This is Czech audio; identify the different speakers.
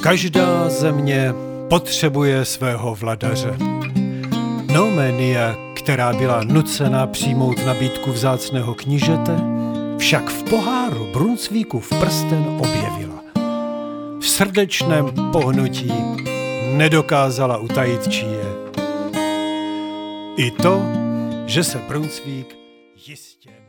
Speaker 1: Každá země potřebuje svého vladaře. Noménia, která byla nucena přijmout nabídku vzácného knížete, však v poháru Brunsvíkův prsten objevila. V srdečném pohnutí nedokázala utajit, čí je. I to, že se Brunsvík jistě